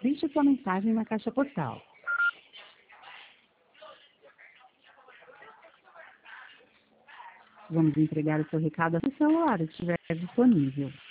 Deixe sua mensagem na caixa postal. Vamos entregar o seu recado ao celular, se estiver disponível.